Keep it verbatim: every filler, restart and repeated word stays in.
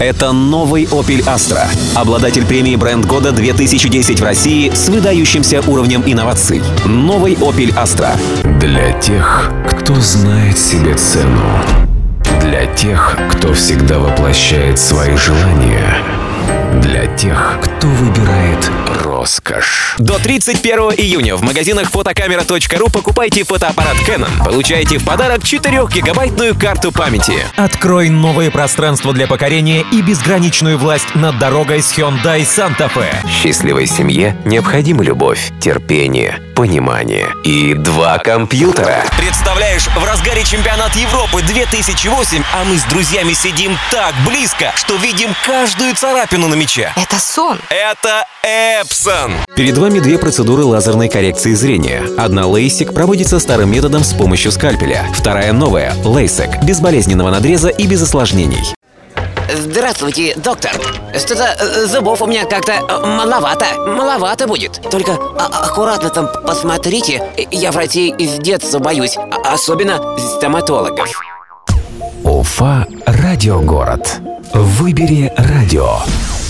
Это новый Opel Astra. Обладатель премии «Бренд года две тысячи десять» в России с выдающимся уровнем инноваций. Новый Opel Astra. Для тех, кто знает себе цену. Для тех, кто всегда воплощает свои желания. Для тех, кто выбирает роскошь. До тридцать первого июня в магазинах фотокамера точка ру покупайте фотоаппарат Canon. Получайте в подарок четырехгигабайтную карту памяти. Открой новые пространства для покорения и безграничную власть над дорогой с Hyundai Santa Fe. Счастливой семье необходима любовь, терпение, понимание и два компьютера. Представляешь, в разгаре чемпионат Европы две тысячи восемь, а мы с друзьями сидим так близко, что видим каждую царапину на мяче. Это сон. Это Эпсон. Перед вами две процедуры лазерной коррекции зрения. Одна LASIK проводится старым методом с помощью скальпеля. Вторая новая LASIK, без болезненного надреза и без осложнений. Здравствуйте, доктор. Что-то э, зубов у меня как-то э, маловато. Маловато будет. Только а- аккуратно там посмотрите. Я врачей с детства боюсь. а- Особенно стоматологов. Уфа – радиогород. Выбери радио.